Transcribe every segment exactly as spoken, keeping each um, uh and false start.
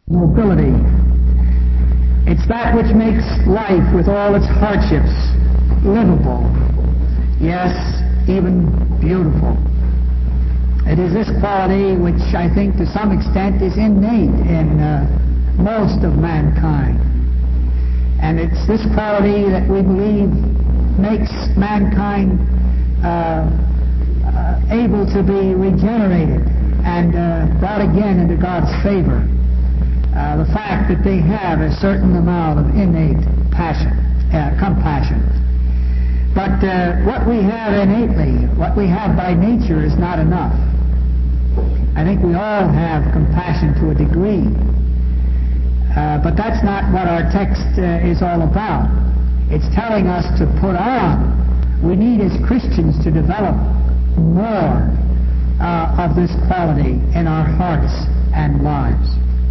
Mobility. It's that which makes life with all its hardships livable. Yes, even beautiful. It is this quality which I think to some extent is innate in uh, most of mankind. And it's this quality that we believe makes mankind uh, uh, able to be regenerated and uh, brought again into God's favor. Uh, the fact that they have a certain amount of innate passion, uh, compassion. But uh, what we have innately, what we have by nature is not enough. I think we all have compassion to a degree. Uh, but that's not what our text uh, is all about. It's telling us to put on. We need as Christians to develop more uh, of this quality in our hearts and lives.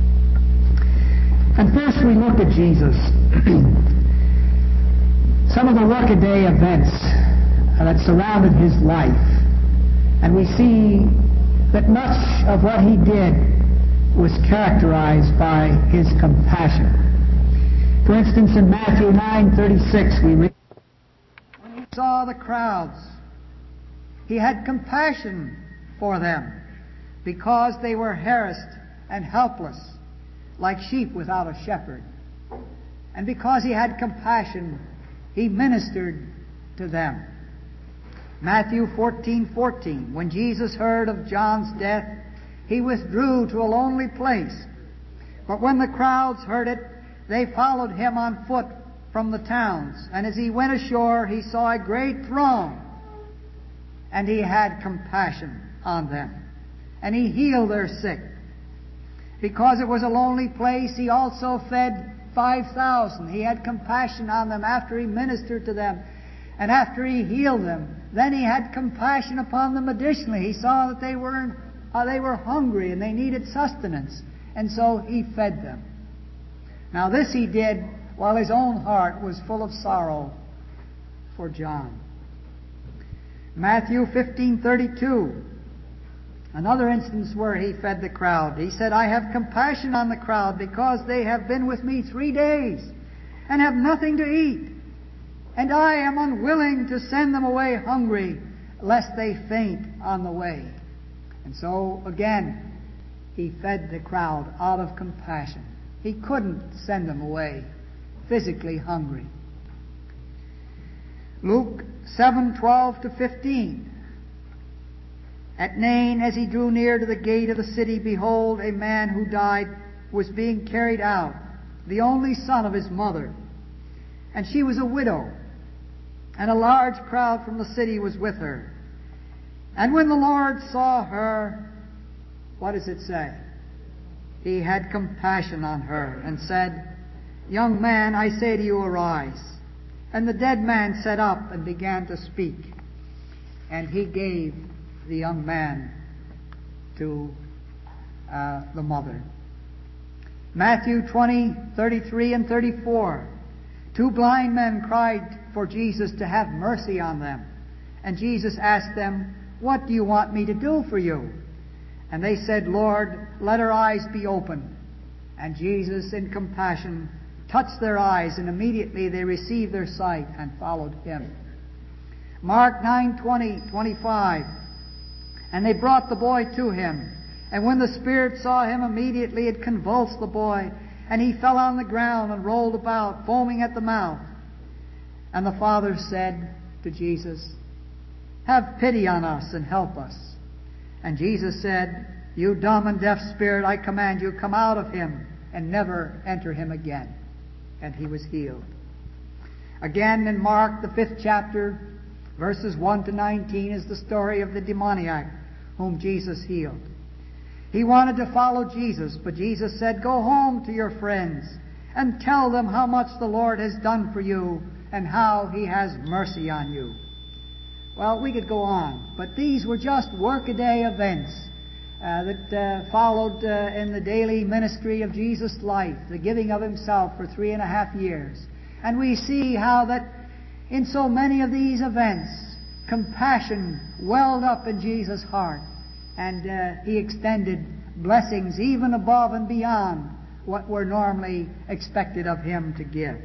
And first we look at Jesus. Some of the workaday events that surrounded his life. And we see that much of what he did was characterized by his compassion. For instance, in Matthew nine thirty-six we read, when he saw the crowds, he had compassion for them because they were harassed and helpless, like sheep without a shepherd. And because he had compassion, he ministered to them. Matthew fourteen fourteen, when Jesus heard of John's death, he withdrew to a lonely place. But when the crowds heard it, they followed him on foot from the towns. And as he went ashore, he saw a great throng, and he had compassion on them. And he healed their sick. Because it was a lonely place, he also fed five thousand. He had compassion on them after he ministered to them and after he healed them. Then he had compassion upon them additionally. He saw that they were, uh, they were hungry and they needed sustenance. And so he fed them. Now this he did while his own heart was full of sorrow for John. Matthew fifteen thirty-two. Another instance where he fed the crowd. He said, I have compassion on the crowd because they have been with me three days and have nothing to eat. And I am unwilling to send them away hungry, lest they faint on the way. And so, again, he fed the crowd out of compassion. He couldn't send them away physically hungry. Luke seven twelve to fifteen. At Nain, as he drew near to the gate of the city, behold, a man who died was being carried out, the only son of his mother. And she was a widow, and a large crowd from the city was with her. And when the Lord saw her, what does it say? He had compassion on her, and said, Young man, I say to you, arise. And the dead man sat up and began to speak. And he gave the young man to uh, the mother. Matthew twenty thirty-three and thirty-four. Two blind men cried for Jesus to have mercy on them. And Jesus asked them, What do you want me to do for you? And they said, Lord, let our eyes be opened. And Jesus, in compassion, touched their eyes, and immediately they received their sight and followed him. Mark nine twenty, twenty-five. And they brought the boy to him. And when the spirit saw him, immediately it convulsed the boy, and he fell on the ground and rolled about, foaming at the mouth. And the father said to Jesus, Have pity on us and help us. And Jesus said, You dumb and deaf spirit, I command you, come out of him and never enter him again. And he was healed. Again in Mark, the fifth chapter, verses one to nineteen, is the story of the demoniac whom Jesus healed. He wanted to follow Jesus, but Jesus said, Go home to your friends and tell them how much the Lord has done for you and how he has mercy on you. Well, we could go on, but these were just workaday events uh, that uh, followed uh, in the daily ministry of Jesus' life, the giving of himself for three and a half years. And we see how that in so many of these events, compassion welled up in Jesus' heart, and uh, he extended blessings even above and beyond what were normally expected of him to give.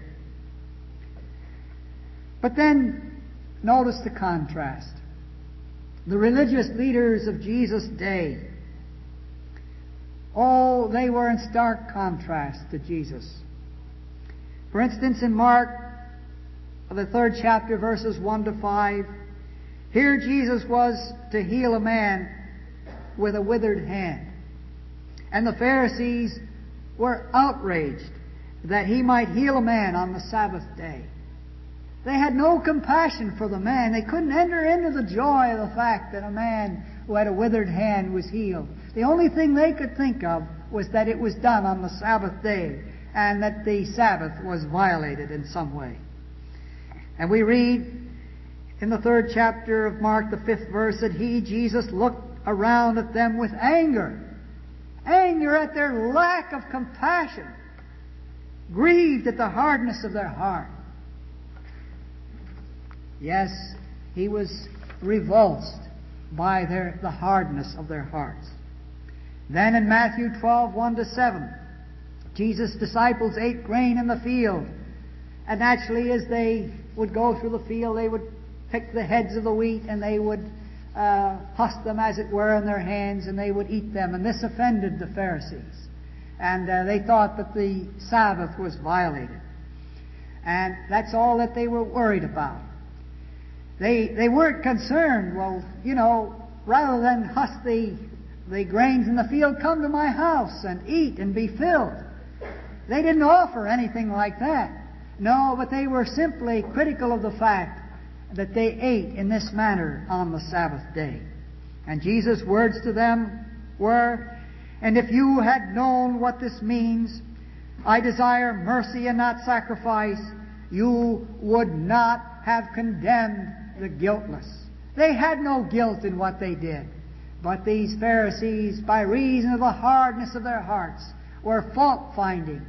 But then, notice the contrast. The religious leaders of Jesus' day, oh, they were in stark contrast to Jesus. For instance, in Mark, the third chapter, verses one to five, here Jesus was to heal a man with a withered hand. And the Pharisees were outraged that he might heal a man on the Sabbath day. They had no compassion for the man. They couldn't enter into the joy of the fact that a man who had a withered hand was healed. The only thing they could think of was that it was done on the Sabbath day and that the Sabbath was violated in some way. And we read in the third chapter of Mark, the fifth verse, that he, Jesus, looked around at them with anger. Anger at their lack of compassion. Grieved at the hardness of their heart. Yes, he was revulsed by their, the hardness of their hearts. Then in Matthew twelve, one to seven, Jesus' disciples ate grain in the field. And naturally, as they would go through the field, they would pick the heads of the wheat and they would uh, husk them, as it were, in their hands, and they would eat them. And this offended the Pharisees. And uh, they thought that the Sabbath was violated. And that's all that they were worried about. They they weren't concerned, well, you know, rather than husk the, the grains in the field, come to my house and eat and be filled. They didn't offer anything like that. No, but they were simply critical of the fact that they ate in this manner on the Sabbath day. And Jesus' words to them were, and if you had known what this means, I desire mercy and not sacrifice, you would not have condemned the guiltless. They had no guilt in what they did. But these Pharisees, by reason of the hardness of their hearts, were fault-finding.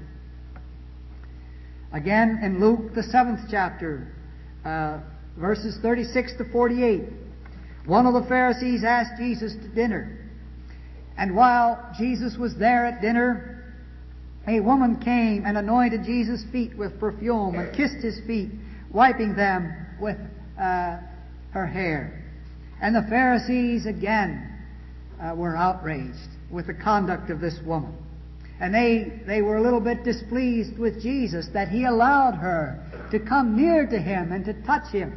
Again, in Luke, the seventh chapter, uh, verses thirty-six to forty-eight, one of the Pharisees asked Jesus to dinner. And while Jesus was there at dinner, a woman came and anointed Jesus' feet with perfume and kissed his feet, wiping them with uh, her hair. And the Pharisees again uh, were outraged with the conduct of this woman. And they, they were a little bit displeased with Jesus that he allowed her to come near to him and to touch him.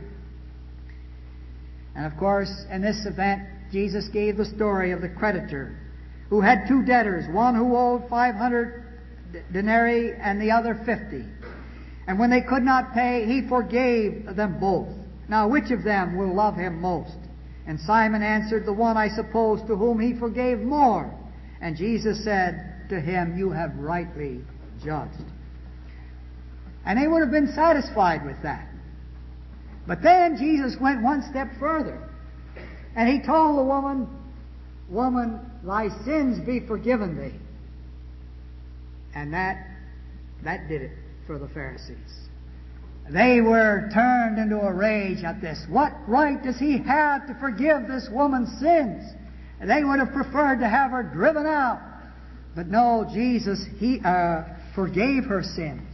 And of course, in this event, Jesus gave the story of the creditor who had two debtors, one who owed five hundred denarii and the other fifty. And when they could not pay, he forgave them both. Now, which of them will love him most? And Simon answered, the one, I suppose, to whom he forgave more. And Jesus said to him, you have rightly judged. And they would have been satisfied with that. But then Jesus went one step further. And he told the woman, woman, thy sins be forgiven thee. And that, that did it for the Pharisees. They were turned into a rage at this. What right does he have to forgive this woman's sins? And they would have preferred to have her driven out. But no, Jesus, he uh, forgave her sins.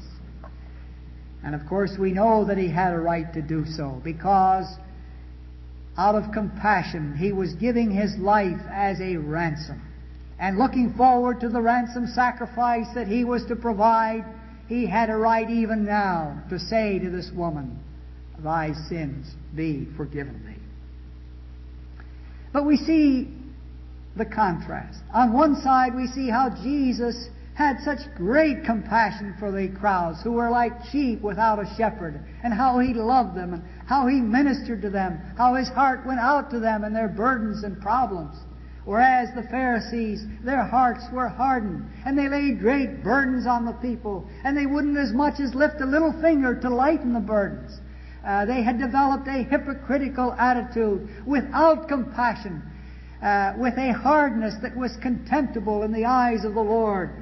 And of course we know that he had a right to do so, because out of compassion he was giving his life as a ransom. And looking forward to the ransom sacrifice that he was to provide, he had a right even now to say to this woman, thy sins be forgiven thee. But we see the contrast. On one side we see how Jesus had such great compassion for the crowds who were like sheep without a shepherd, and how he loved them, and how he ministered to them, how his heart went out to them and their burdens and problems. Whereas the Pharisees, their hearts were hardened, and they laid great burdens on the people, and they wouldn't as much as lift a little finger to lighten the burdens. Uh, they had developed a hypocritical attitude without compassion, uh, with a hardness that was contemptible in the eyes of the Lord.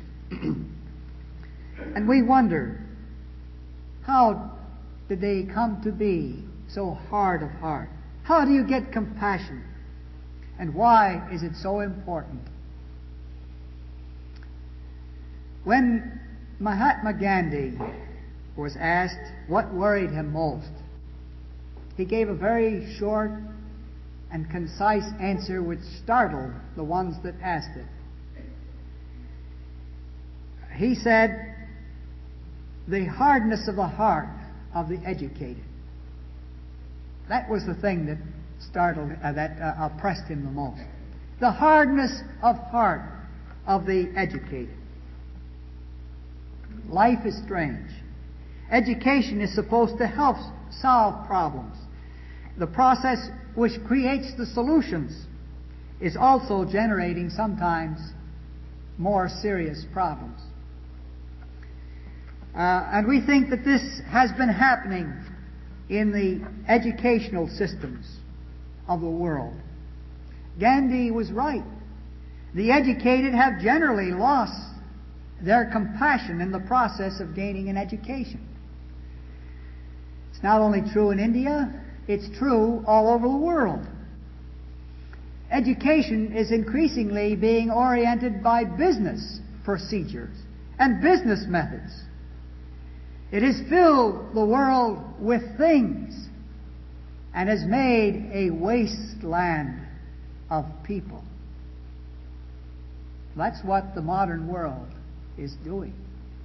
And we wonder, how did they come to be so hard of heart? How do you get compassion? And why is it so important? When Mahatma Gandhi was asked what worried him most, he gave a very short and concise answer which startled the ones that asked it. He said, the hardness of the heart of the educated. That was the thing that startled, uh, that uh, oppressed him the most. The hardness of heart of the educated. Life is strange. Education is supposed to help solve problems. The process which creates the solutions is also generating sometimes more serious problems. Uh, and we think that this has been happening in the educational systems of the world. Gandhi was right. The educated have generally lost their compassion in the process of gaining an education. It's not only true in India, it's true all over the world. Education is increasingly being oriented by business procedures and business methods. It has filled the world with things and has made a wasteland of people. That's what the modern world is doing.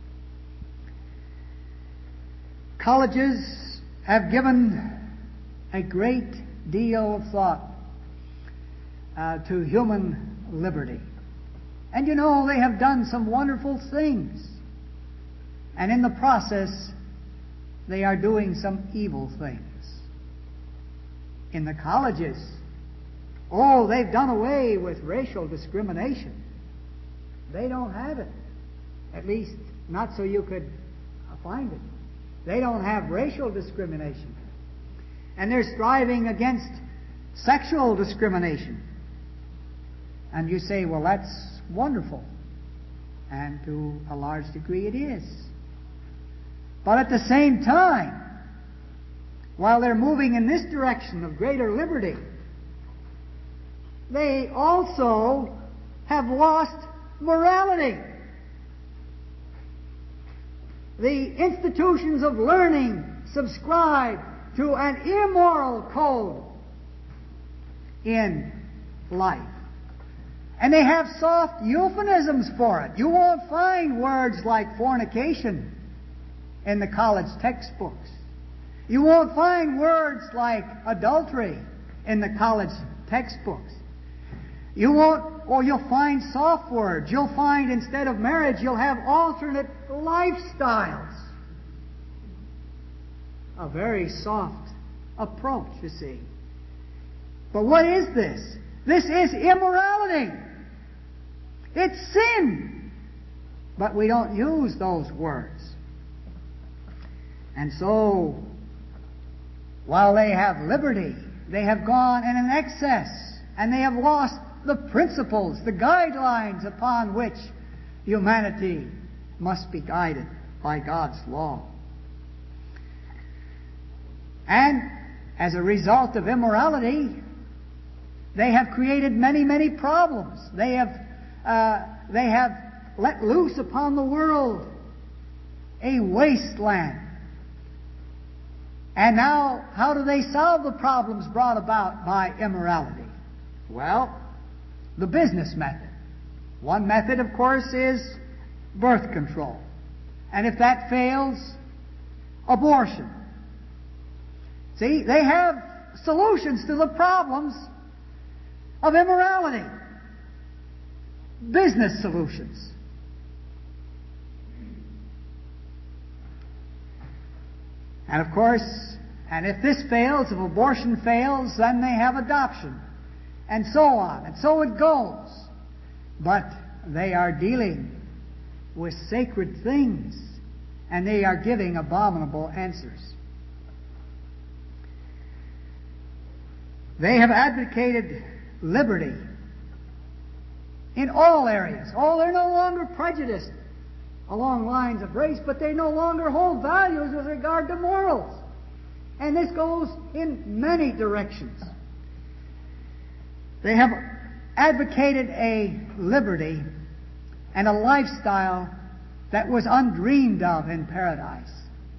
Colleges have given a great deal of thought uh, to human liberty. And you know, they have done some wonderful things. And in the process, they are doing some evil things. In the colleges, oh, they've done away with racial discrimination. They don't have it. At least, not so you could find it. They don't have racial discrimination. And they're striving against sexual discrimination. And you say, well, that's wonderful. And to a large degree it is. But at the same time, while they're moving in this direction of greater liberty, they also have lost morality. The institutions of learning subscribe to an immoral code in life. And they have soft euphemisms for it. You won't find words like fornication in the college textbooks. You won't find words like adultery in the college textbooks. You won't, or you'll find soft words. You'll find instead of marriage, you'll have alternate lifestyles. A very soft approach, you see. But what is this? This is immorality. It's sin. But we don't use those words. And so, while they have liberty, they have gone in an excess, and they have lost the principles, the guidelines upon which humanity must be guided by God's law. And as a result of immorality, they have created many, many problems. They have, uh, they have let loose upon the world a wasteland. And now, how do they solve the problems brought about by immorality? Well, the business method. One method, of course, is birth control. And if that fails, abortion. See, they have solutions to the problems of immorality. Business solutions. And of course, and if this fails, if abortion fails, then they have adoption. And so on. And so it goes. But they are dealing with sacred things. And they are giving abominable answers. They have advocated liberty in all areas. Oh, they're no longer prejudiced along lines of race, but they no longer hold values with regard to morals. And this goes in many directions. They have advocated a liberty and a lifestyle that was undreamed of in paradise.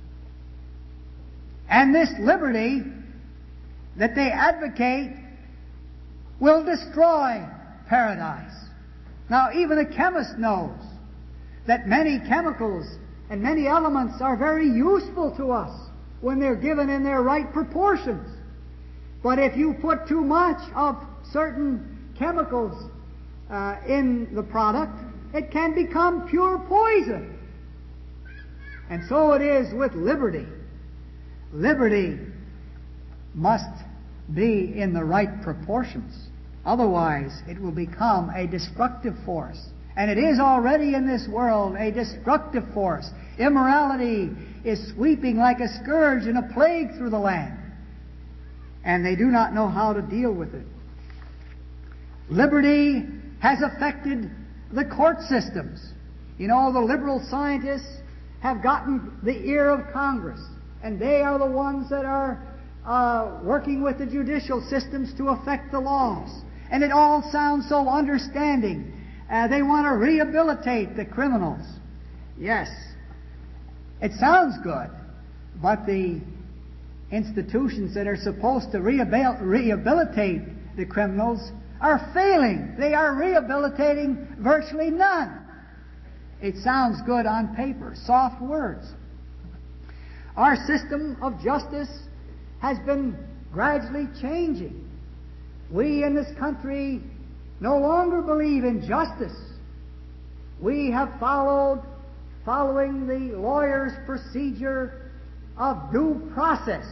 And this liberty that they advocate will destroy paradise. Now, even a chemist knows that many chemicals and many elements are very useful to us when they're given in their right proportions. But if you put too much of certain chemicals uh, in the product, it can become pure poison. And so it is with liberty. Liberty must be in the right proportions. Otherwise, it will become a destructive force. And it is already in this world a destructive force. Immorality is sweeping like a scourge and a plague through the land. And they do not know how to deal with it. Liberty has affected the court systems. You know, the liberal scientists have gotten the ear of Congress. And they are the ones that are uh, working with the judicial systems to affect the laws. And it all sounds so understanding. Uh, they want to rehabilitate the criminals. Yes, it sounds good, but the institutions that are supposed to rehabil- rehabilitate the criminals are failing. They are rehabilitating virtually none. It sounds good on paper, soft words. Our system of justice has been gradually changing. We in this country no longer believe in justice. We have followed, following the lawyer's procedure of due process.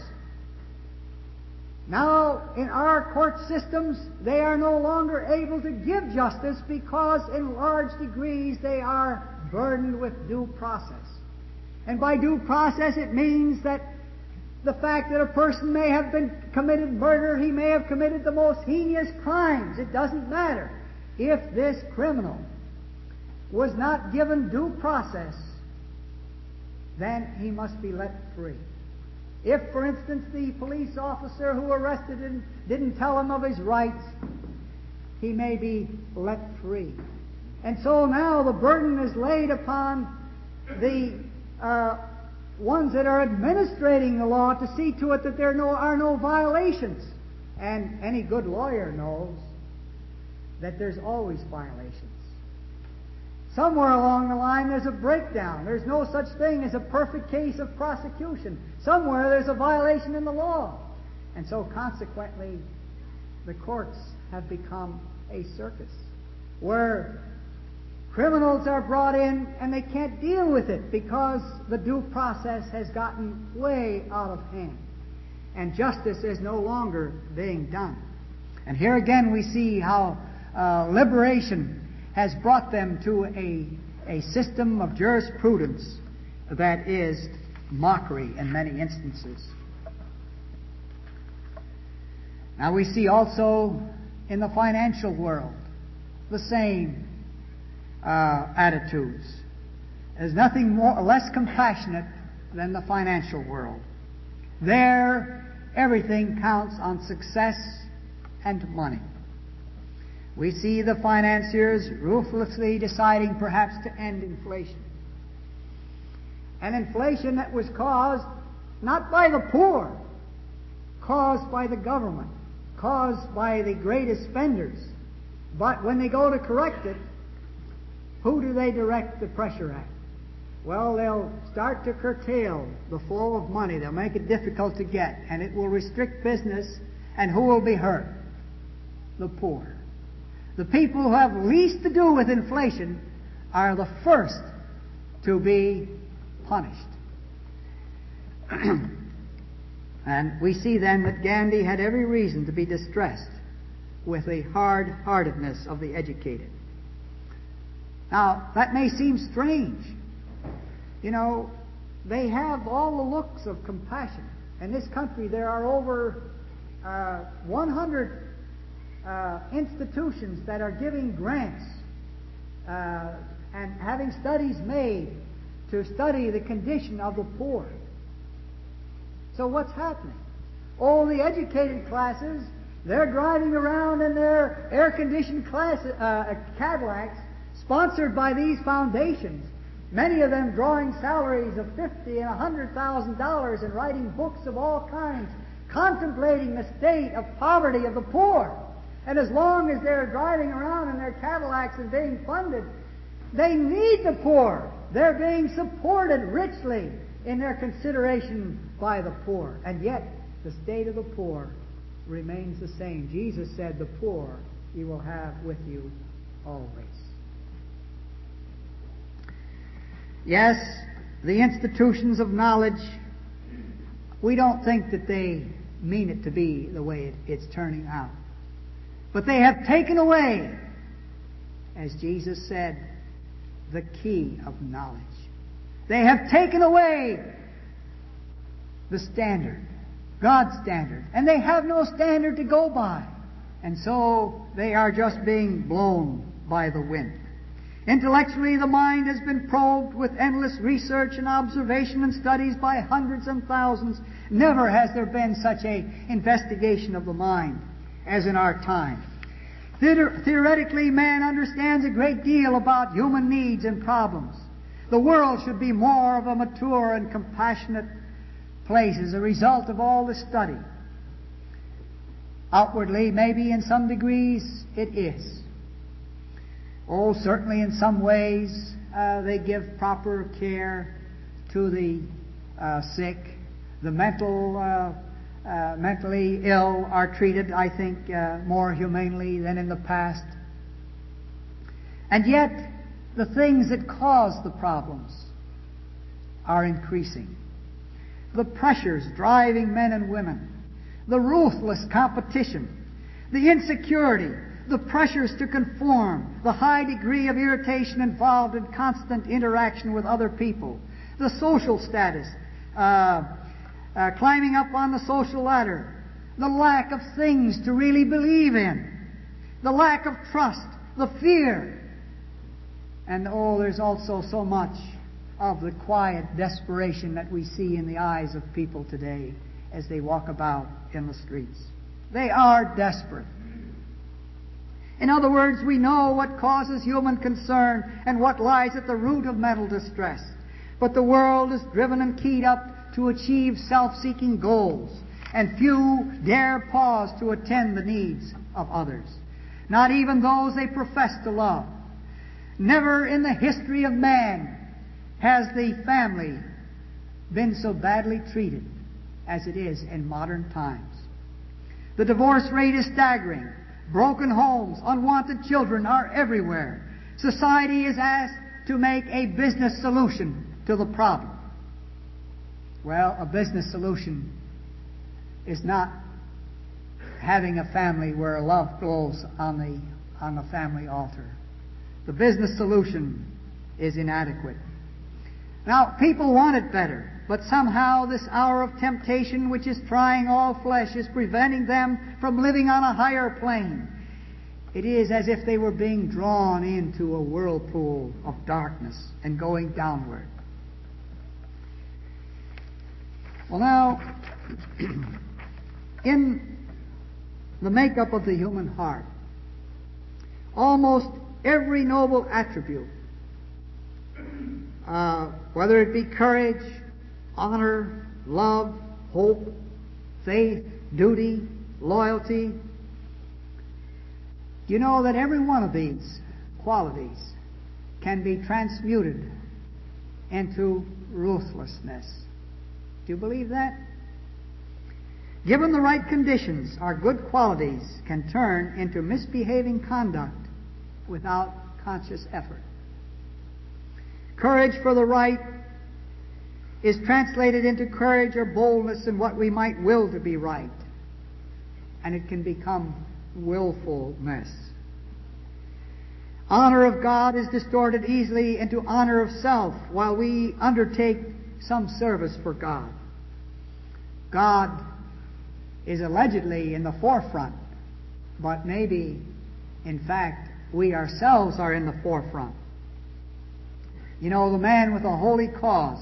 Now, in our court systems, they are no longer able to give justice because in large degrees they are burdened with due process. And by due process it means that the fact that a person may have been committed murder, he may have committed the most heinous crimes. It doesn't matter. If this criminal was not given due process, then he must be let free. If, for instance, the police officer who arrested him didn't tell him of his rights, he may be let free. And so now the burden is laid upon the uh, ones that are administrating the law to see to it that there no, are no violations. And any good lawyer knows that there's always violations. Somewhere along the line there's a breakdown. There's no such thing as a perfect case of prosecution. Somewhere there's a violation in the law. And so consequently, the courts have become a circus where criminals are brought in and they can't deal with it because the due process has gotten way out of hand. And justice is no longer being done. And here again we see how uh, liberation has brought them to a, a system of jurisprudence that is mockery in many instances. Now we see also in the financial world the same uh, attitudes. There's nothing more less compassionate than the financial world. There, everything counts on success and money. We see the financiers ruthlessly deciding perhaps to end inflation. An inflation that was caused not by the poor, caused by the government, caused by the greatest spenders. But when they go to correct it, who do they direct the pressure at? Well, they'll start to curtail the flow of money. They'll make it difficult to get, and it will restrict business. And who will be hurt? The poor. The people who have least to do with inflation are the first to be punished. And we see then that Gandhi had every reason to be distressed with the hard-heartedness of the educated. Now, that may seem strange. You know, they have all the looks of compassion. In this country, there are over uh, one hundred uh, institutions that are giving grants uh, and having studies made to study the condition of the poor. So what's happening? All the educated classes, they're driving around in their air-conditioned class, uh, Cadillacs, sponsored by these foundations. many of them drawing salaries of fifty and a hundred thousand dollars and writing books of all kinds, contemplating the state of poverty of the poor. And as long as they're driving around in their Cadillacs and being funded, they need the poor. They're being supported richly in their consideration by the poor. And yet, the state of the poor remains the same. Jesus said, the poor you will have with you always. Yes, the institutions of knowledge, we don't think that they mean it to be the way it, it's turning out. But they have taken away, as Jesus said, the key of knowledge. They have taken away the standard, God's standard. And they have no standard to go by. And so they are just being blown by the wind. Intellectually, the mind has been probed with endless research and observation and studies by hundreds and thousands. Never has there been such an investigation of the mind as in our time. Theor- theoretically, man understands a great deal about human needs and problems. The world should be more of a mature and compassionate place as a result of all this study. Outwardly, maybe in some degrees, it is. Oh, certainly in some ways, uh, they give proper care to the uh, sick. The mental, uh, uh, mentally ill are treated, I think, uh, more humanely than in the past. And yet, the things that cause the problems are increasing. The pressures driving men and women, the ruthless competition, the insecurity, the pressures to conform, the high degree of irritation involved in constant interaction with other people, the social status, uh, uh, climbing up on the social ladder, the lack of things to really believe in, the lack of trust, the fear. And oh, there's also so much of the quiet desperation that we see in the eyes of people today as they walk about in the streets. They are desperate. In other words, we know what causes human concern and what lies at the root of mental distress. But the world is driven and keyed up to achieve self-seeking goals, and few dare pause to attend the needs of others, not even those they profess to love. Never in the history of man has the family been so badly treated as it is in modern times. The divorce rate is staggering. Broken homes, unwanted children are everywhere. Society is asked to make a business solution to the problem. Well, a business solution is not having a family where love glows on the, on the family altar. The business solution is inadequate. Now, people want it better, but somehow this hour of temptation, which is trying all flesh, is preventing them from living on a higher plane. It is as if they were being drawn into a whirlpool of darkness and going downward. Well, now, in the makeup of the human heart, almost every noble attribute, uh, whether it be courage, honor, love, hope, faith, duty, loyalty, you know that every one of these qualities can be transmuted into ruthlessness. Do you believe that? Given the right conditions, our good qualities can turn into misbehaving conduct without conscious effort. Courage for the right is translated into courage or boldness in what we might will to be right, and it can become willfulness. Honor of God is distorted easily into honor of self while we undertake some service for God. God is allegedly in the forefront, but maybe, in fact, we ourselves are in the forefront. You know, the man with a holy cause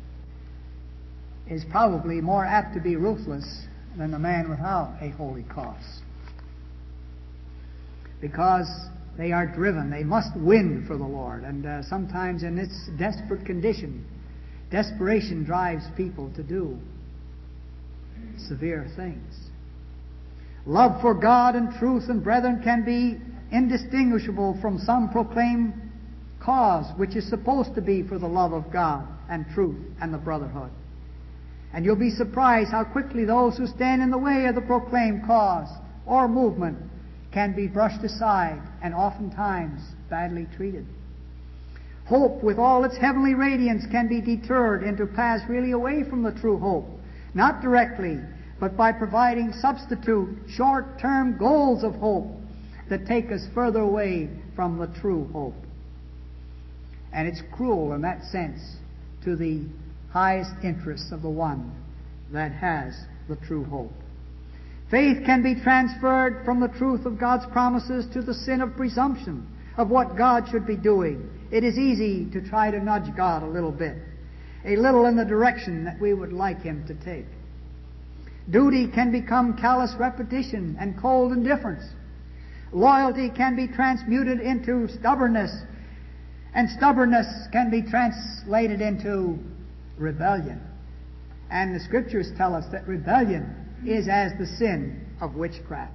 is probably more apt to be ruthless than the man without a holy cause. Because They are driven. They must win for the Lord. And uh, sometimes in this desperate condition, desperation drives people to do severe things. Love for God and truth and brethren can be indistinguishable from some proclaimed cause which is supposed to be for the love of God and truth and the brotherhood. And you'll be surprised how quickly those who stand in the way of the proclaimed cause or movement can be brushed aside and oftentimes badly treated. Hope with all its heavenly radiance can be deterred into paths really away from the true hope, not directly, but by providing substitute short-term goals of hope that take us further away from the true hope. And it's cruel in that sense to the highest interests of the one that has the true hope. Faith can be transferred from the truth of God's promises to the sin of presumption of what God should be doing. It is easy to try to nudge God a little bit, a little in the direction that we would like Him to take. Duty can become callous repetition and cold indifference. Loyalty can be transmuted into stubbornness, and stubbornness can be translated into rebellion. And the Scriptures tell us that rebellion is as the sin of witchcraft.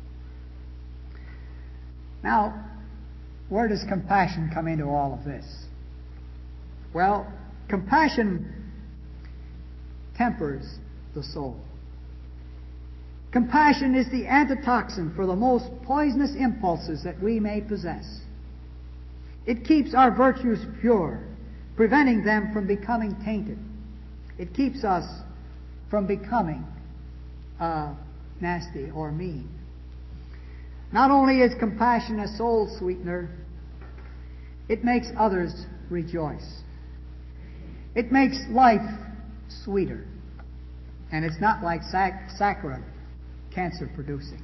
Now, where does compassion come into all of this? Well, compassion tempers the soul. Compassion is the antitoxin for the most poisonous impulses that we may possess. It keeps our virtues pure, preventing them from becoming tainted. It keeps us from becoming uh, nasty or mean. Not only is compassion a soul sweetener, it makes others rejoice. It makes life sweeter. And it's not like sac- saccharin, cancer-producing.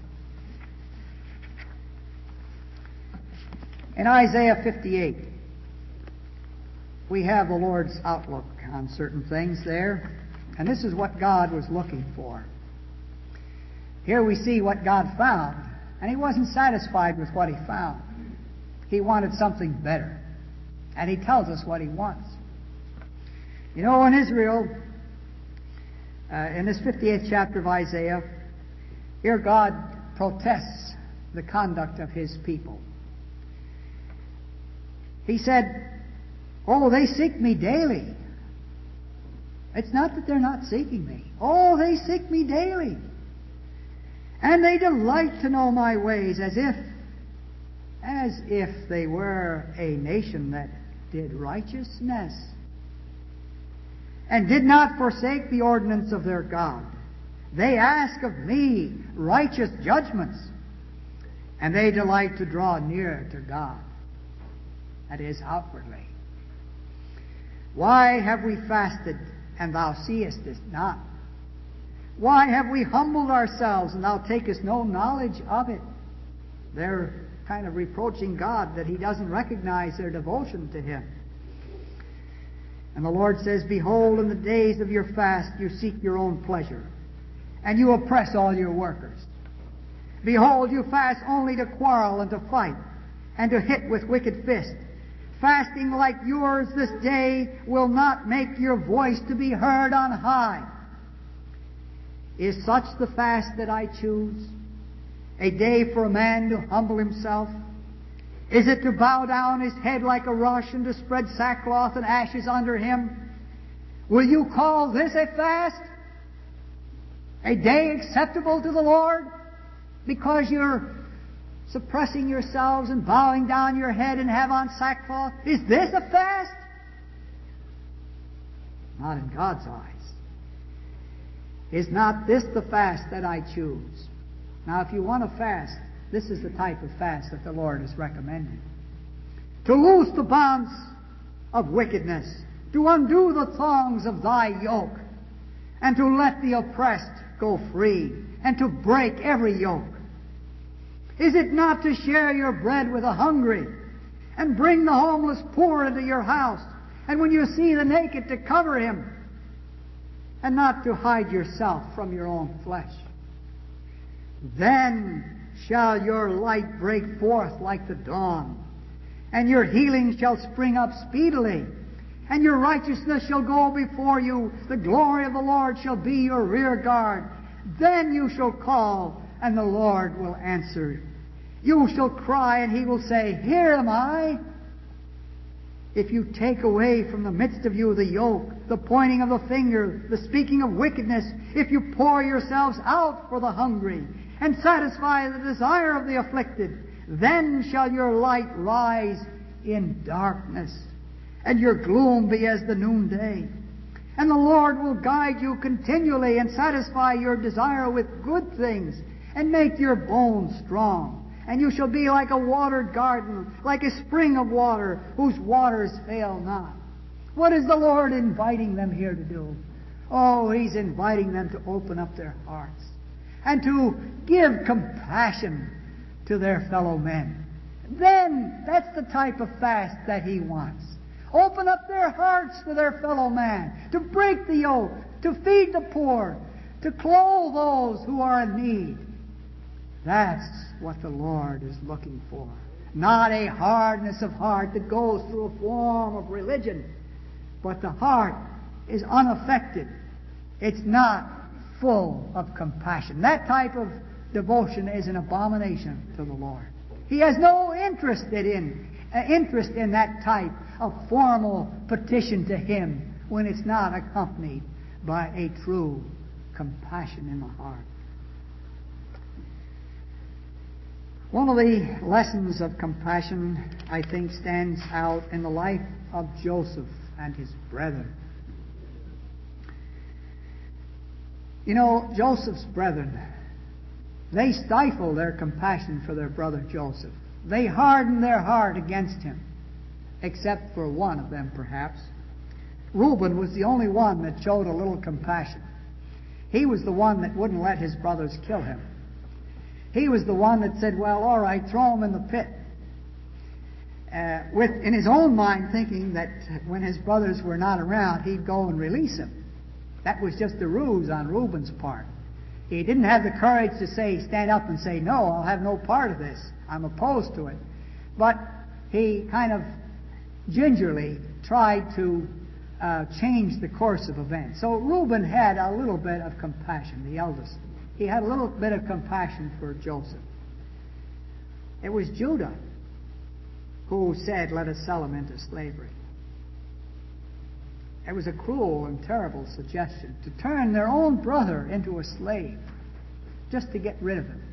In Isaiah fifty-eight, we have the Lord's outlook on certain things there. And this is what God was looking for. Here we see what God found. And He wasn't satisfied with what He found. He wanted something better. And He tells us what He wants. You know, in Israel, uh, in this fifty-eighth chapter of Isaiah, here God protests the conduct of His people. He said, "Oh, they seek me daily." It's not that they're not seeking me. Oh, they seek me daily. And they delight to know my ways, as if, as if they were a nation that did righteousness and did not forsake the ordinance of their God. They ask of me righteous judgments, and they delight to draw near to God. That is, outwardly. Why have we fasted, and thou seest it not? Why have we humbled ourselves, and thou takest no knowledge of it? They're kind of reproaching God that He doesn't recognize their devotion to Him. And the Lord says, "Behold, in the days of your fast you seek your own pleasure, and you oppress all your workers. Behold, you fast only to quarrel and to fight, and to hit with wicked fist. Fasting like yours this day will not make your voice to be heard on high. Is such the fast that I choose? A day for a man to humble himself? Is it to bow down his head like a rush and to spread sackcloth and ashes under him? Will you call this a fast? A day acceptable to the Lord? Because you're suppressing yourselves and bowing down your head and have on sackcloth? Is this a fast? Not in God's eyes. Is not this the fast that I choose? Now, if you want to fast, this is the type of fast that the Lord is recommending. To loose the bonds of wickedness, to undo the thongs of thy yoke, and to let the oppressed go free, and to break every yoke. Is it not to share your bread with the hungry, and bring the homeless poor into your house, and when you see the naked to cover him, and not to hide yourself from your own flesh? Then shall your light break forth like the dawn, and your healing shall spring up speedily, and your righteousness shall go before you. The glory of the Lord shall be your rear guard. Then you shall call, and the Lord will answer. You shall cry, and He will say, Here am I. If you take away from the midst of you the yoke, the pointing of the finger, the speaking of wickedness, if you pour yourselves out for the hungry, and satisfy the desire of the afflicted, then shall your light rise in darkness, and your gloom be as the noonday. And the Lord will guide you continually, and satisfy your desire with good things, and make your bones strong. And you shall be like a watered garden, like a spring of water, whose waters fail not. What is the Lord inviting them here to do? Oh, He's inviting them to open up their hearts and to give compassion to their fellow men. Then, that's the type of fast that He wants. Open up their hearts to their fellow man, to break the yoke, to feed the poor, to clothe those who are in need. That's what the Lord is looking for. Not a hardness of heart that goes through a form of religion, but the heart is unaffected. It's not full of compassion. That type of devotion is an abomination to the Lord. He has no interest in, uh, interest in that type of formal petition to Him when it's not accompanied by a true compassion in the heart. One of the lessons of compassion, I think, stands out in the life of Joseph and his brethren. You know, Joseph's brethren, they stifled their compassion for their brother Joseph. They hardened their heart against him, except for one of them, perhaps. Reuben was the only one that showed a little compassion. He was the one that wouldn't let his brothers kill him. He was the one that said, well, all right, throw him in the pit. Uh, with, in his own mind, thinking that when his brothers were not around, he'd go and release him. That was just a ruse on Reuben's part. He didn't have the courage to say, stand up and say, no, I'll have no part of this. I'm opposed to it. But he kind of gingerly tried to uh, change the course of events. So Reuben had a little bit of compassion, the eldest. He had a little bit of compassion for Joseph. It was Judah who said, let us sell him into slavery. It was a cruel and terrible suggestion to turn their own brother into a slave just to get rid of him.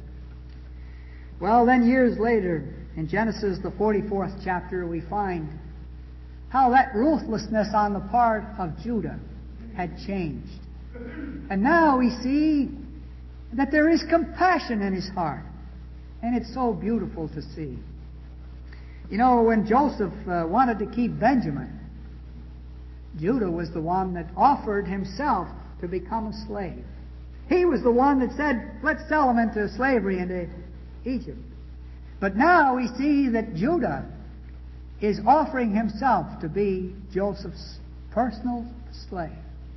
Well, then years later, in Genesis, the forty-fourth chapter, we find how that ruthlessness on the part of Judah had changed. And now we see that there is compassion in his heart. And it's so beautiful to see. You know, when Joseph uh, wanted to keep Benjamin, Judah was the one that offered himself to become a slave. He was the one that said, let's sell him into slavery into Egypt. But now we see that Judah is offering himself to be Joseph's personal slave.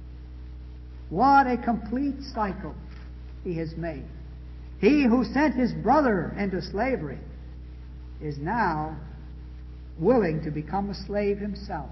What a complete cycle he has made. He who sent his brother into slavery is now willing to become a slave himself.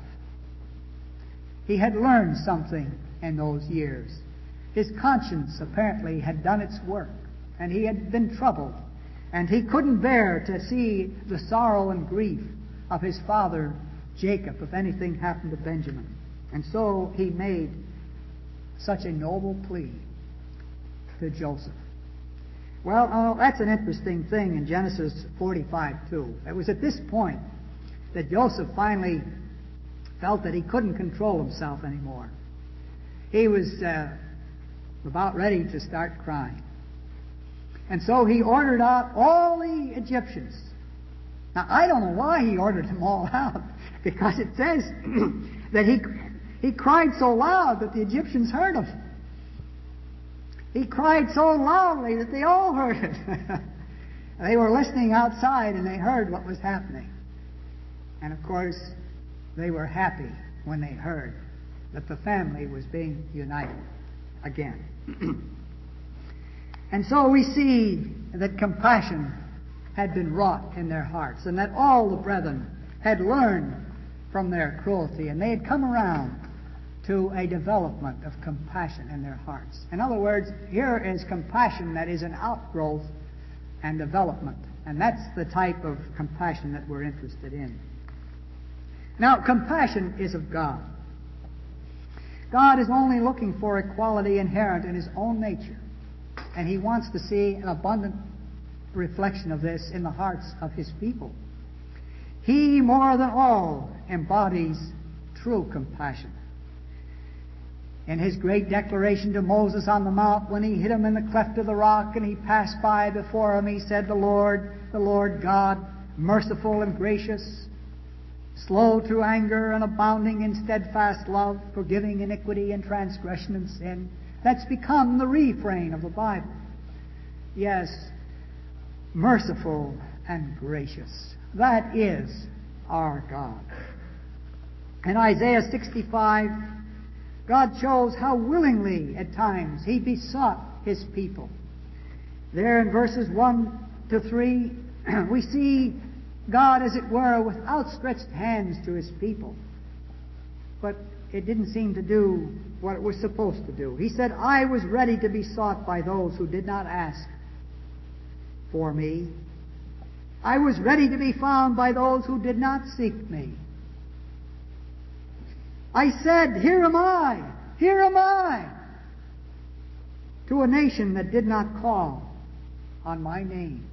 He had learned something in those years. His conscience apparently had done its work, and he had been troubled, and he couldn't bear to see the sorrow and grief of his father Jacob if anything happened to Benjamin. And so he made such a noble plea to Joseph. Well, uh, that's an interesting thing in Genesis forty-five too. It was at this point that Joseph finally felt that he couldn't control himself anymore. He was uh, about ready to start crying. And so he ordered out all the Egyptians. Now, I don't know why he ordered them all out, because it says that he, he cried so loud that the Egyptians heard him. He cried so loudly that they all heard it. They were listening outside and they heard what was happening. And of course, they were happy when they heard that the family was being united again. And so we see that compassion had been wrought in their hearts, and that all the brethren had learned from their cruelty, and they had come around to a development of compassion in their hearts. In other words, here is compassion that is an outgrowth and development, and that's the type of compassion that we're interested in. Now, compassion is of God. God is only looking for a quality inherent in His own nature, and He wants to see an abundant reflection of this in the hearts of His people. He, more than all, embodies true compassion. In His great declaration to Moses on the mount, when He hid him in the cleft of the rock and he passed by before him, He said, The Lord, the Lord God, merciful and gracious, slow to anger and abounding in steadfast love, forgiving iniquity and transgression and sin. That's become the refrain of the Bible. Yes, merciful and gracious. That is our God. In Isaiah sixty-five, God shows how willingly at times He besought His people. There in verses one to three, we see God, as it were, with outstretched hands to His people. But it didn't seem to do what it was supposed to do. He said, I was ready to be sought by those who did not ask for me. I was ready to be found by those who did not seek me. I said, Here am I, here am I, to a nation that did not call on my name.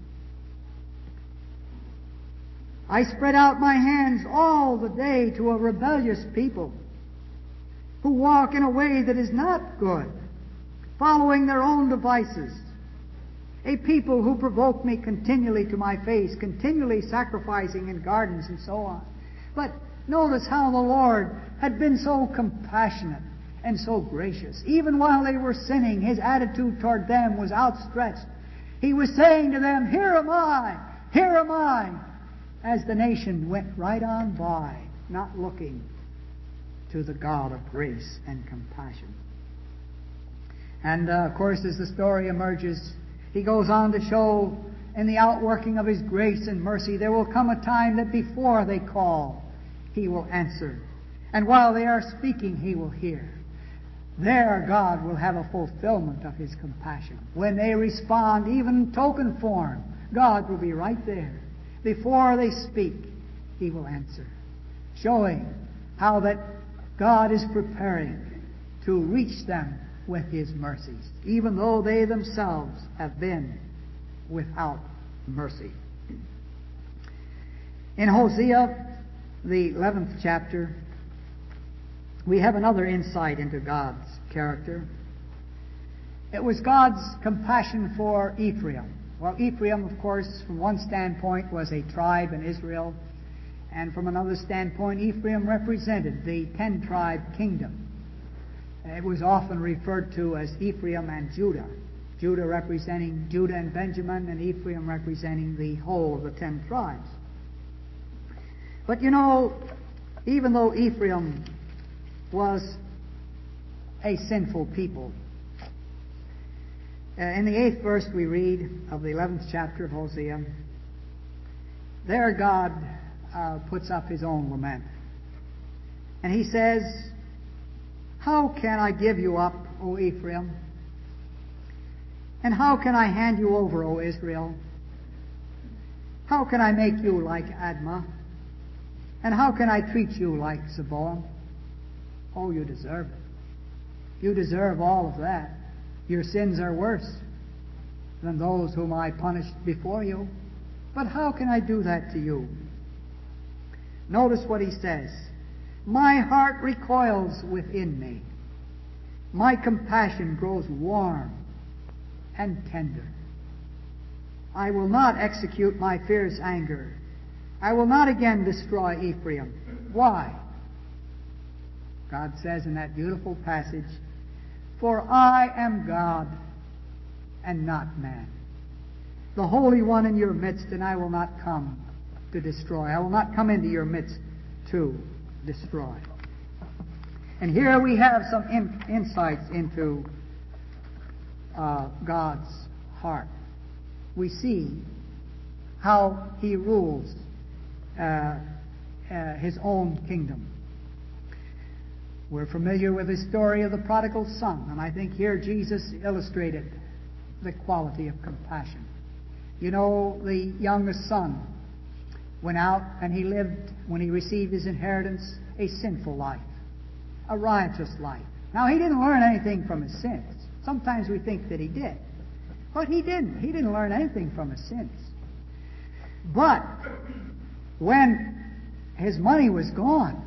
I spread out my hands all the day to a rebellious people who walk in a way that is not good, following their own devices. A people who provoke me continually to my face, continually sacrificing in gardens and so on. But notice how the Lord had been so compassionate and so gracious. Even while they were sinning, His attitude toward them was outstretched. He was saying to them, Here am I, here am I, as the nation went right on by, not looking to the God of grace and compassion. And, uh, of course, as the story emerges, He goes on to show in the outworking of His grace and mercy, there will come a time that before they call, He will answer. And while they are speaking, He will hear. There God will have a fulfillment of His compassion. When they respond, even in token form, God will be right there. Before they speak, He will answer. Showing how that God is preparing to reach them with His mercies, even though they themselves have been without mercy. In Hosea, the eleventh chapter, we have another insight into God's character. It was God's compassion for Ephraim. Well, Ephraim, of course, from one standpoint was a tribe in Israel, and from another standpoint, Ephraim represented the ten-tribe kingdom. It was often referred to as Ephraim and Judah. Judah representing Judah and Benjamin, and Ephraim representing the whole of the ten tribes. But you know, even though Ephraim was a sinful people, uh, in the eighth verse we read of the eleventh chapter of Hosea, there God uh, puts up His own lament. And He says, How can I give you up, O Ephraim? And how can I hand you over, O Israel? How can I make you like Admah? And how can I treat you like Zeboim? Oh, you deserve it. You deserve all of that. Your sins are worse than those whom I punished before you. But how can I do that to you? Notice what He says. My heart recoils within me. My compassion grows warm and tender. I will not execute my fierce anger. I will not again destroy Ephraim. Why? God says in that beautiful passage, For I am God and not man, the Holy One in your midst, and I will not come to destroy. I will not come into your midst to destroy. And here we have some in, insights into uh, God's heart, we see how He rules uh, uh, His own kingdom. We're familiar with the story of the prodigal son, and I think here Jesus illustrated the quality of compassion. You know, the youngest son went out and he lived, when he received his inheritance, a sinful life, a riotous life. Now, he didn't learn anything from his sins. Sometimes we think that he did. But he didn't. He didn't learn anything from his sins. But when his money was gone,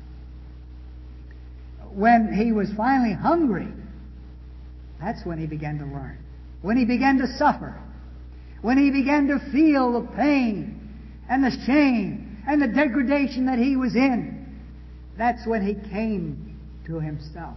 when he was finally hungry, that's when he began to learn. When he began to suffer. When he began to feel the pain and the shame and the degradation that he was in, that's when he came to himself.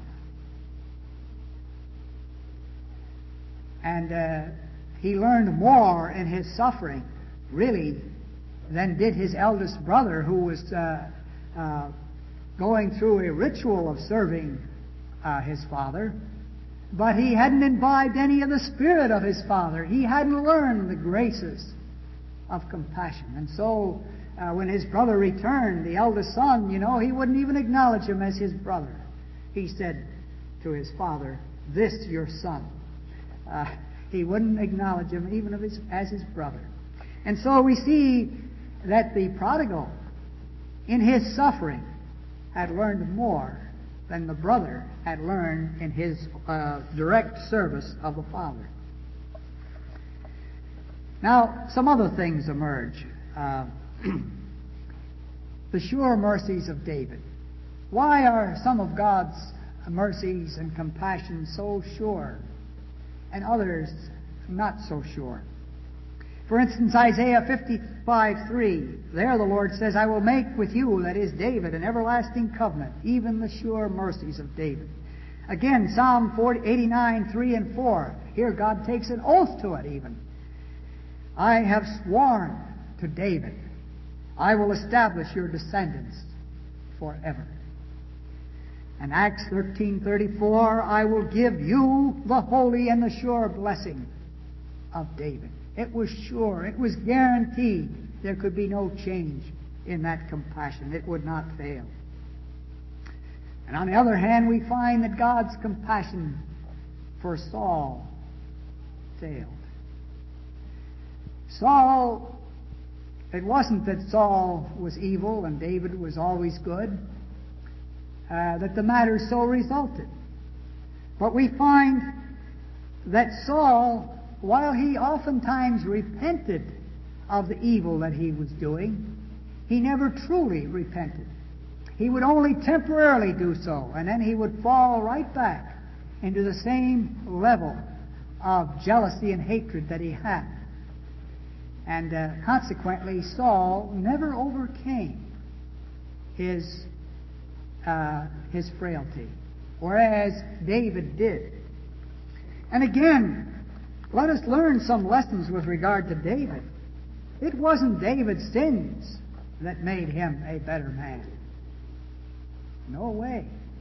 And uh, he learned more in his suffering, really, than did his eldest brother, who was uh, uh, going through a ritual of serving uh, his father. But he hadn't imbibed any of the spirit of his father. He hadn't learned the graces of compassion. And so, uh, when his brother returned, the eldest son, you know, he wouldn't even acknowledge him as his brother. He said to his father, "This your son." Uh, he wouldn't acknowledge him even of his, as his brother. And so we see that the prodigal, in his suffering, had learned more than the brother had learned in his uh, direct service of the father. Now, some other things emerge. Uh, the sure mercies of David. Why are some of God's mercies and compassion so sure, and others not so sure? For instance, Isaiah fifty-five three, there the Lord says, "I will make with you," that is David, "an everlasting covenant, even the sure mercies of David." Again, Psalm eighty-nine three and four, here God takes an oath to it even. "I have sworn to David, I will establish your descendants forever." And Acts thirteen thirty-four, "I will give you the holy and the sure blessing of David." It was sure. It was guaranteed. There could be no change in that compassion. It would not fail. And on the other hand, we find that God's compassion for Saul failed. Saul, it wasn't that Saul was evil and David was always good, uh, that the matter so resulted. But we find that Saul, while he oftentimes repented of the evil that he was doing, he never truly repented. He would only temporarily do so, and then he would fall right back into the same level of jealousy and hatred that he had. And uh, consequently, Saul never overcame his, uh, his frailty, whereas David did. And again, let us learn some lessons with regard to David. It wasn't David's sins that made him a better man. No way.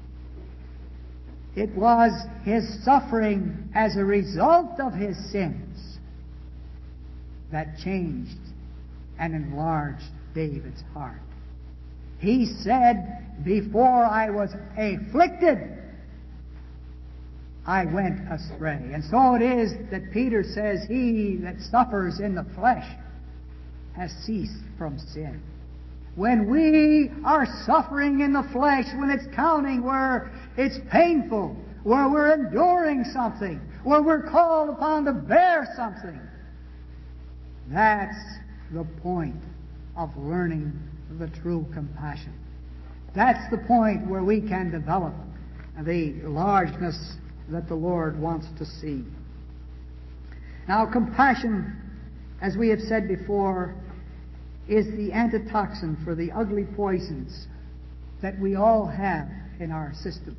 It was his suffering as a result of his sins that changed and enlarged David's heart. He said, "Before I was afflicted, I went astray." And so it is that Peter says, "He that suffers in the flesh has ceased from sin." When we are suffering in the flesh, when it's counting, where it's painful, where we're enduring something, where we're called upon to bear something, that's the point of learning the true compassion. That's the point where we can develop the largeness that the Lord wants to see. Now, compassion, as we have said before, is the antitoxin for the ugly poisons that we all have in our system.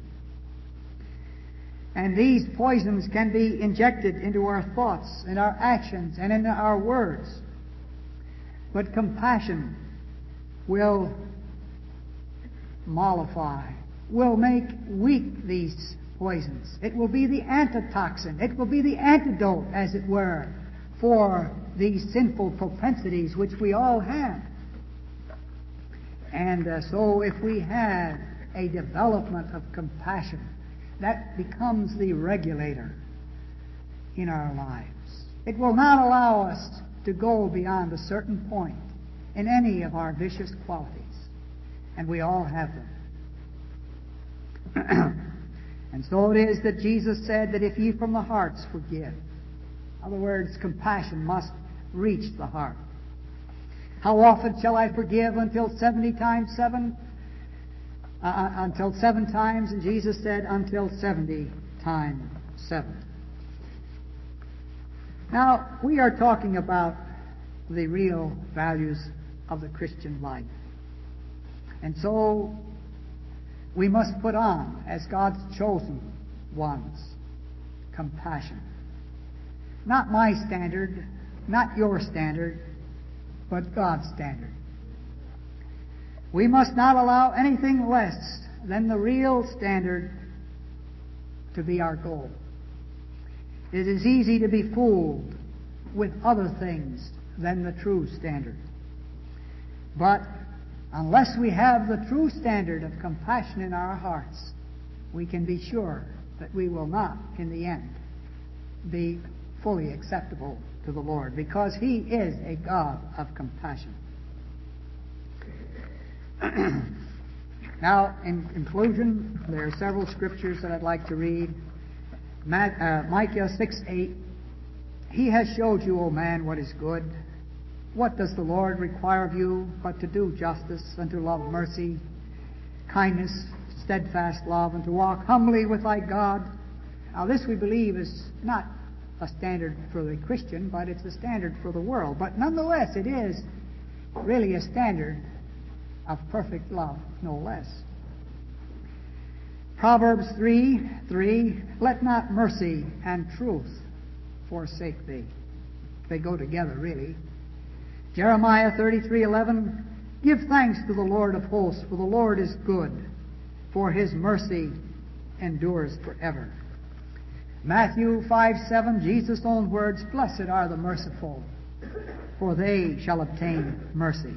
And these poisons can be injected into our thoughts and our actions and into our words. But compassion will mollify, will make weak these poisons. It will be the antitoxin. It will be the antidote, as it were, for these sinful propensities which we all have. And uh, so if we have a development of compassion, that becomes the regulator in our lives. It will not allow us to go beyond a certain point in any of our vicious qualities. And we all have them. And so it is that Jesus said that if ye from the hearts forgive. In other words, compassion must reach the heart. How often shall I forgive? Until seventy times seven? Uh, until seven times. And Jesus said, until seventy times seven. Now, we are talking about the real values of the Christian life. And so, we must put on, as God's chosen ones, compassion. Not my standard, not your standard, but God's standard. We must not allow anything less than the real standard to be our goal. It is easy to be fooled with other things than the true standard. But unless we have the true standard of compassion in our hearts, we can be sure that we will not, in the end, be fully acceptable to the Lord, because He is a God of compassion. Now, in conclusion, there are several scriptures that I'd like to read. Micah six eight, He has showed you, O man, what is good. What does the Lord require of you but to do justice, and to love mercy, kindness, steadfast love, and to walk humbly with thy God? Now this, we believe, is not a standard for the Christian, but it's a standard for the world. But nonetheless, it is really a standard of perfect love, no less. Proverbs three three, let not mercy and truth forsake thee. They go together, really. Jeremiah thirty-three eleven, give thanks to the Lord of hosts, for the Lord is good, for His mercy endures forever. Matthew five seven, Jesus' own words, blessed are the merciful, for they shall obtain mercy.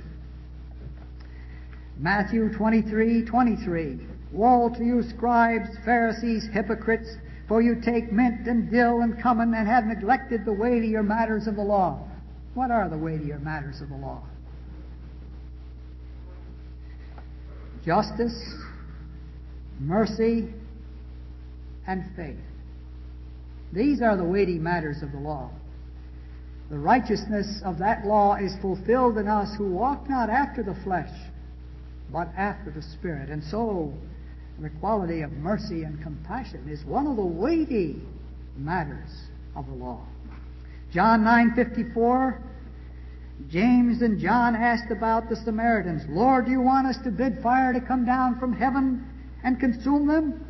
Matthew twenty-three twenty-three, woe to you, scribes, Pharisees, hypocrites, for you take mint and dill and cumin, and have neglected the weightier matters of the law. What are the weightier matters of the law? Justice, mercy, and faith. These are the weighty matters of the law. The righteousness of that law is fulfilled in us who walk not after the flesh, but after the Spirit. And so, the quality of mercy and compassion is one of the weighty matters of the law. John nine fifty-four, James and John asked about the Samaritans. Lord, do you want us to bid fire to come down from heaven and consume them?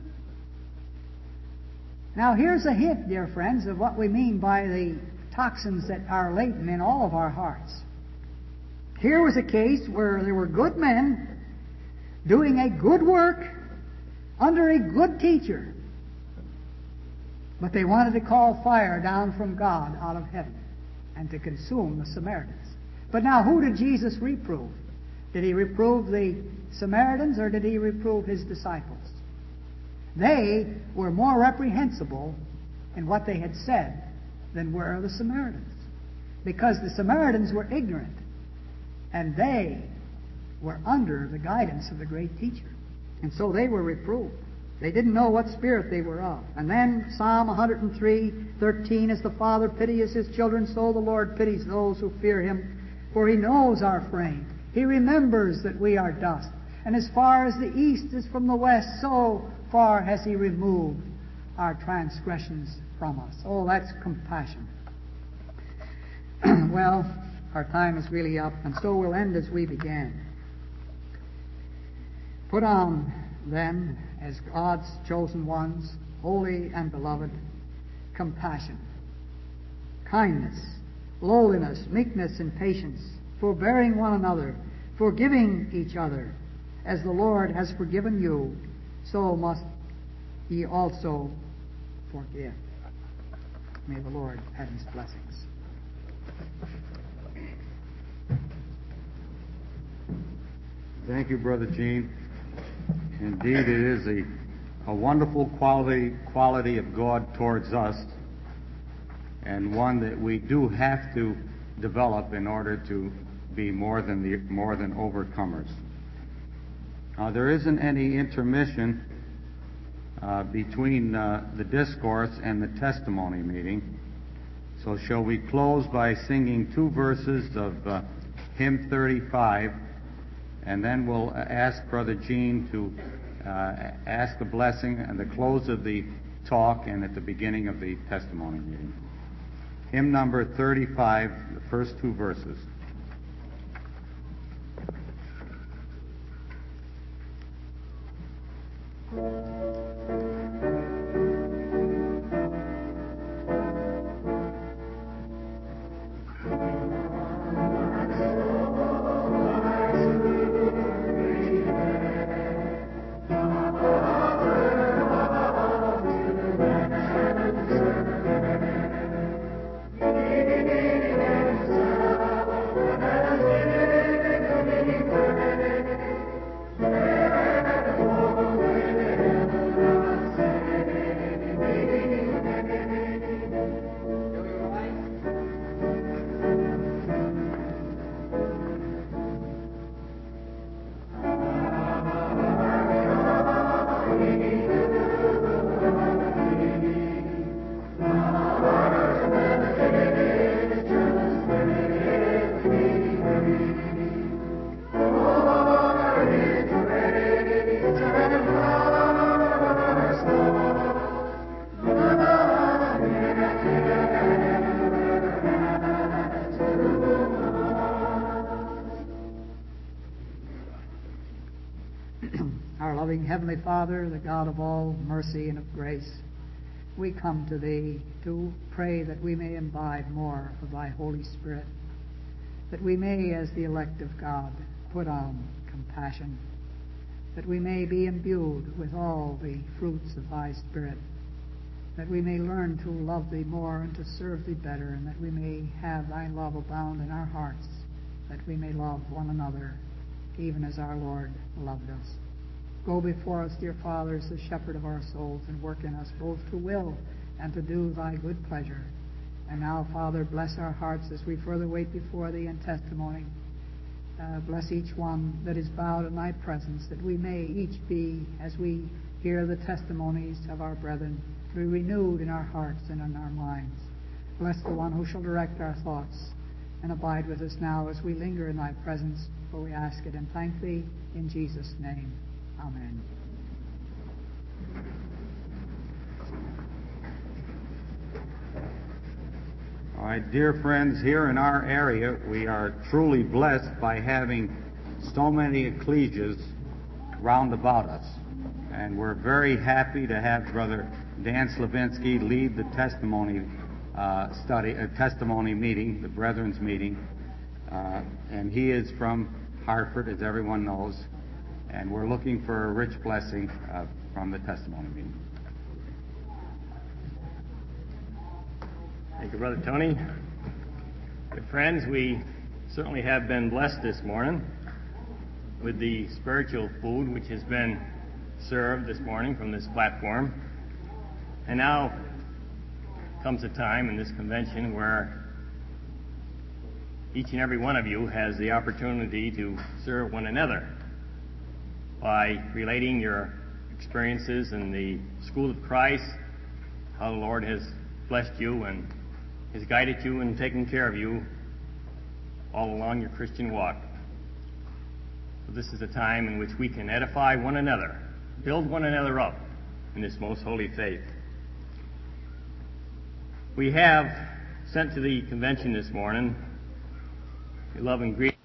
Now here's a hint, dear friends, of what we mean by the toxins that are latent in all of our hearts. Here was a case where there were good men doing a good work under a good teacher, but they wanted to call fire down from God out of heaven and to consume the Samaritans. But now, who did Jesus reprove? Did He reprove the Samaritans, or did He reprove His disciples? They were more reprehensible in what they had said than were the Samaritans, because the Samaritans were ignorant and they were under the guidance of the great teacher. And so they were reproved. They didn't know what spirit they were of. And then Psalm one oh three thirteen, as the Father pities His children, so the Lord pities those who fear Him. For He knows our frame. He remembers that we are dust. And as far as the east is from the west, so far has He removed our transgressions from us. Oh, that's compassion. Well, our time is really up, and so we'll end as we began. Put on, then, as God's chosen ones, holy and beloved, compassion, kindness, lowliness, meekness, and patience, forbearing one another, forgiving each other, as the Lord has forgiven you, so must ye also forgive. May the Lord add his blessings. Thank you, Brother Gene. Indeed, it is a, a wonderful quality, quality of God towards us, and one that we do have to develop in order to be more than the more than overcomers. Uh, there isn't any intermission uh, between uh, the discourse and the testimony meeting, so shall we close by singing two verses of uh, hymn thirty-five, and then we'll ask Brother Gene to uh, ask the blessing at the close of the talk and at the beginning of the testimony meeting. Hymn number thirty-five, the first two verses. Our loving Heavenly Father, the God of all mercy and of grace, we come to Thee to pray that we may imbibe more of Thy Holy Spirit, that we may, as the elect of God, put on compassion, that we may be imbued with all the fruits of Thy Spirit, that we may learn to love Thee more and to serve Thee better, and that we may have Thy love abound in our hearts, that we may love one another, even as our Lord loved us. Go before us, dear Father, as the shepherd of our souls, and work in us both to will and to do Thy good pleasure. And now, Father, bless our hearts as we further wait before Thee in testimony. Uh, bless each one that is bowed in Thy presence, that we may each be, as we hear the testimonies of our brethren, be renewed in our hearts and in our minds. Bless the one who shall direct our thoughts, and abide with us now as we linger in Thy presence, for we ask it and thank Thee in Jesus' name. Amen. All right, dear friends, here in our area, we are truly blessed by having so many ecclesias round about us. And we're very happy to have Brother Dan Slavinsky lead the testimony uh, study, uh, testimony meeting, the Brethren's meeting. Uh, and he is from Hartford, as everyone knows. And we're looking for a rich blessing uh, from the testimony meeting. Thank you, Brother Tony. Good friends, we certainly have been blessed this morning with the spiritual food which has been served this morning from this platform. And now comes a time in this convention where each and every one of you has the opportunity to serve one another by relating your experiences in the school of Christ, how the Lord has blessed you and has guided you and taken care of you all along your Christian walk. So this is a time in which we can edify one another, build one another up in this most holy faith. We have sent to the convention this morning a love and greeting.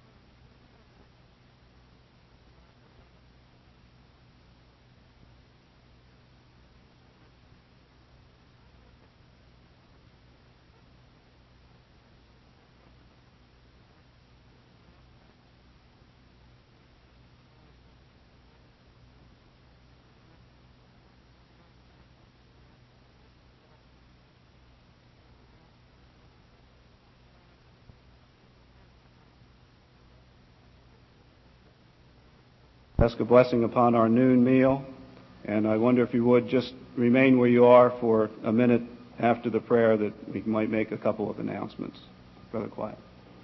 ask a blessing upon our noon meal. And I wonder if you would just remain where you are for a minute after the prayer, that we might make a couple of announcements. Brother Quiet.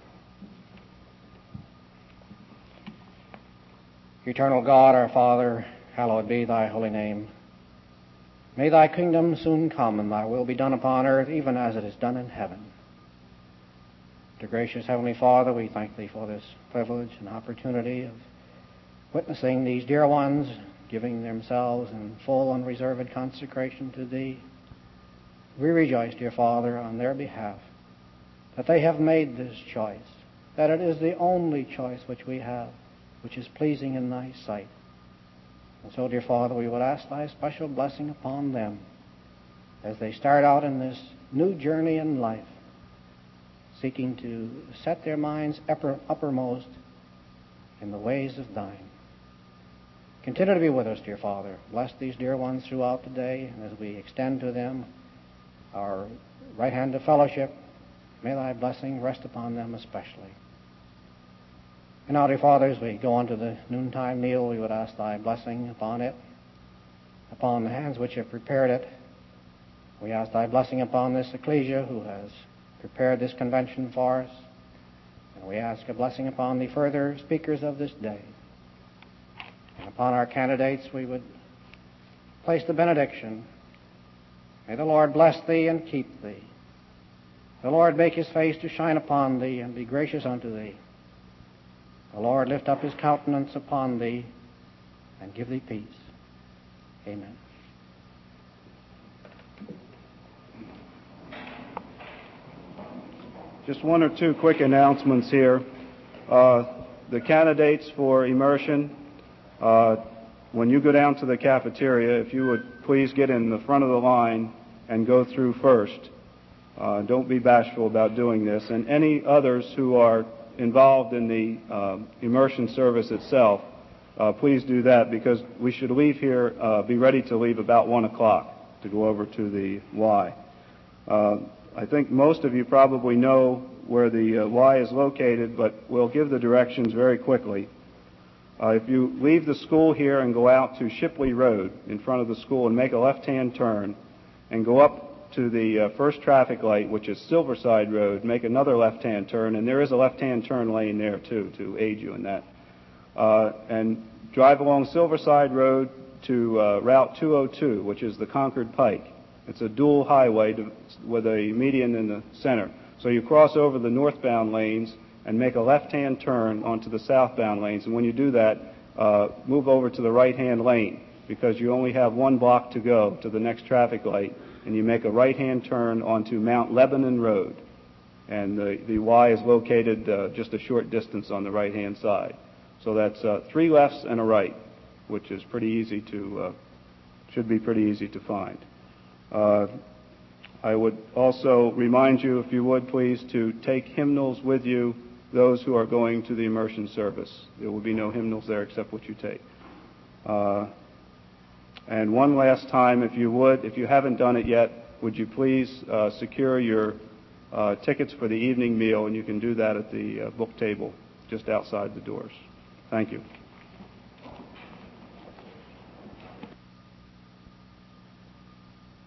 Eternal God, our Father, hallowed be thy holy name. May thy kingdom soon come, and thy will be done upon earth even as it is done in heaven. Dear gracious Heavenly Father, we thank thee for this privilege and opportunity of witnessing these dear ones giving themselves in full unreserved consecration to thee. We rejoice, dear Father, on their behalf, that they have made this choice, that it is the only choice which we have, which is pleasing in thy sight. And so, dear Father, we would ask thy special blessing upon them as they start out in this new journey in life, seeking to set their minds upper, uppermost in the ways of thine. Continue to be with us, dear Father. Bless these dear ones throughout the day, and as we extend to them our right hand of fellowship, may thy blessing rest upon them especially. And now, dear Father, as we go on to the noontime meal, we would ask thy blessing upon it, upon the hands which have prepared it. We ask thy blessing upon this ecclesia who has prepared this convention for us. And we ask a blessing upon the further speakers of this day. And upon our candidates we would place the benediction. May the Lord bless thee and keep thee. The Lord make his face to shine upon thee and be gracious unto thee. The Lord lift up his countenance upon thee and give thee peace. Amen. Just one or two quick announcements here. Uh, the candidates for immersion, uh, when you go down to the cafeteria, if you would please get in the front of the line and go through first. Uh, don't be bashful about doing this. And any others who are involved in the uh, immersion service itself, uh, please do that, because we should leave here, uh, be ready to leave about one o'clock to go over to the Y. Uh, I think most of you probably know where the uh, Y is located, but we'll give the directions very quickly. Uh, if you leave the school here and go out to Shipley Road in front of the school and make a left-hand turn and go up to the uh, first traffic light, which is Silverside Road, make another left-hand turn, and there is a left-hand turn lane there too to aid you in that. Uh, and drive along Silverside Road to uh, Route two oh two, which is the Concord Pike. It's a dual highway to, with a median in the center. So you cross over the northbound lanes and make a left-hand turn onto the southbound lanes. And when you do that, uh, move over to the right-hand lane, because you only have one block to go to the next traffic light, and you make a right-hand turn onto Mount Lebanon Road. And the, the Y is located uh, just a short distance on the right-hand side. So that's uh, three lefts and a right, which is pretty easy to, uh, should be pretty easy to find. Uh, I would also remind you, if you would please, to take hymnals with you, those who are going to the immersion service. There will be no hymnals there except what you take. Uh, and one last time, if you would, if you haven't done it yet, would you please uh, secure your uh, tickets for the evening meal, and you can do that at the uh, book table just outside the doors. Thank you.